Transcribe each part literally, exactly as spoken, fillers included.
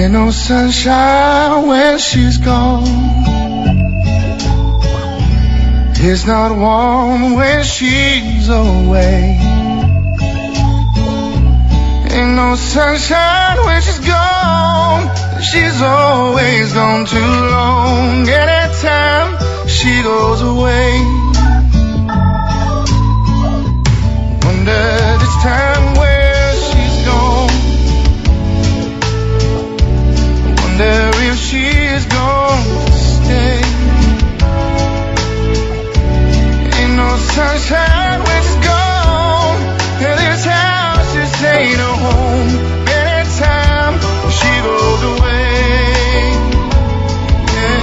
Ain't no sunshine when she's gone. It's not warm when she's away. Ain't no sunshine when she's gone. She's always gone too long. Anytime she goes away, wonder this time where she's gone. Wonder if she's gonna stay. Ain't no sunshine when she's gone, and this house just ain't a home. Anytime she goes away, yeah.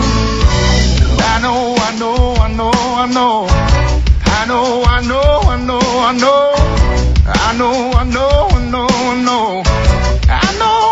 I know, I know, I know, I know, I know, I know, I know, I know, I know, I know, I know, I know, I know.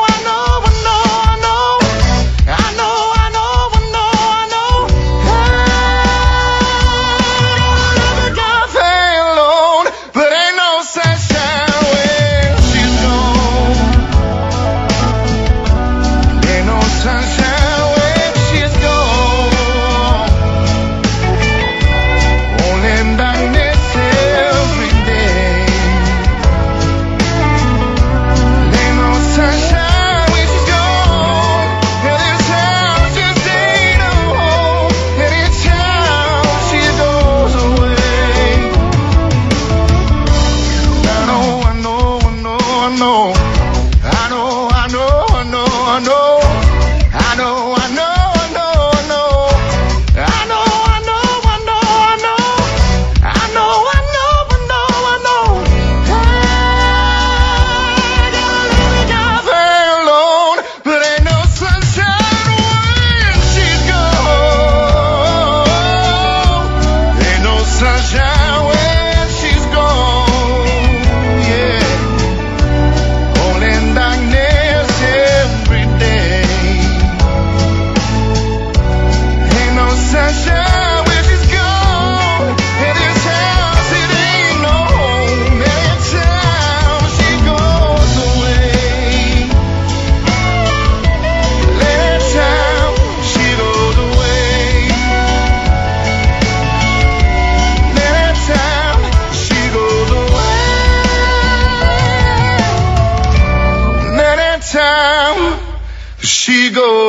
She goes